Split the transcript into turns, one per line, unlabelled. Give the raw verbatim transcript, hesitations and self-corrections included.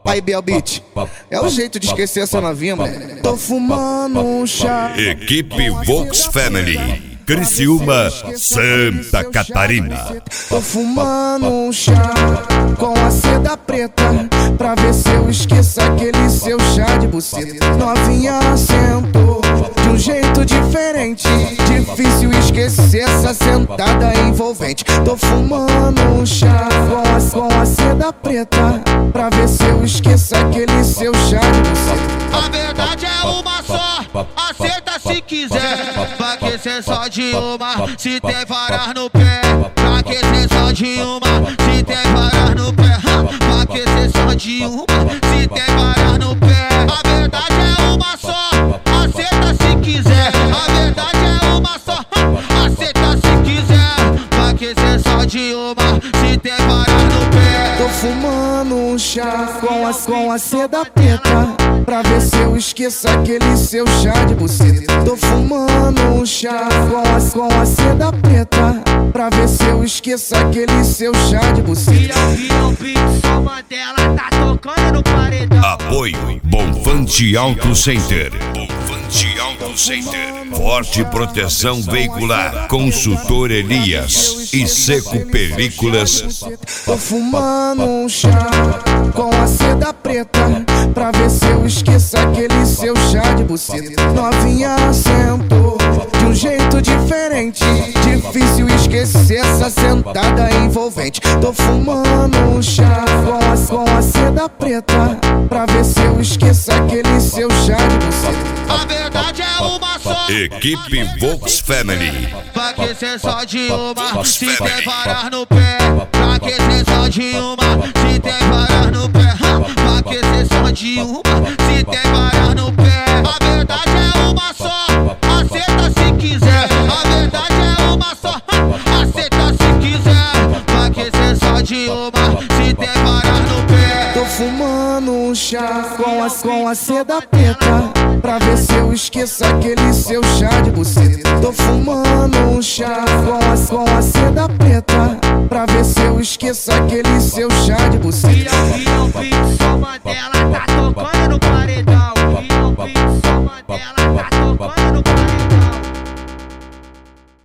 Aí, Bel Beat, é o jeito de esquecer essa novinha, mano. Tô fumando um chá.
Equipe Vox Family, Criciúma, Santa Catarina.
Tô fumando um chá com a seda preta, pra ver se eu esqueço aquele seu chá de buceta. Novinha sentou de um jeito diferente, difícil esquecer essa sentada envolvente. Tô fumando um chá com a, com a seda preta, pra ver se eu esqueço aquele seu chá de buceta.
A verdade é uma só, aceita se quiser. Pra que ser só de uma, se tem varas no pé. Pra que ser só de uma, se tem varas no pé. Pra que ser só de uma, se tem varas no pé. A verdade é uma só, aceita se quiser. A verdade é uma só, aceita se quiser. Pra que ser só de uma, se tem varas no pé.
Tô fumando um chá com a, com a seda preta, pra ver se eu esqueço aquele seu chá de buceta. Tô fumando um chá com a, com a seda preta, pra ver se eu esqueço aquele seu chá de buceta.
Vira o beat, só Mandela tá tocando no paredão.
Apoio Bonfante Auto Center. Bonfante Auto Center. Forte proteção veicular. Consultor Elias e Seco Películas.
Tô fumando um chá com a seda preta, pra ver se eu esqueço aquele seu chá de buceta. Novinha sentou de um jeito diferente, difícil esquecer essa sentada envolvente. Tô fumando um chá com a, com a seda preta, pra ver se eu esqueço aquele seu chá de buceta.
A verdade é uma só,
Equipe Vox Family.
pra que ser só de uma, se tem varas no pé. Pra que ser só de uma, se tem varas no pé. Pra que ser só de uma, se tem varas no pé. A verdade é uma só, aceita se quiser. A verdade é uma só, aceita se quiser. Pra que ser só de uma, se tem varas no pé.
Tô fumando um chá com a, com a seda preta, pra ver se eu esqueço aquele seu chá de buceta. Tô fumando um chá com a, com a seda preta, pra ver se eu esqueço aquele seu chá de buceta.
Vira o beat, só Mandela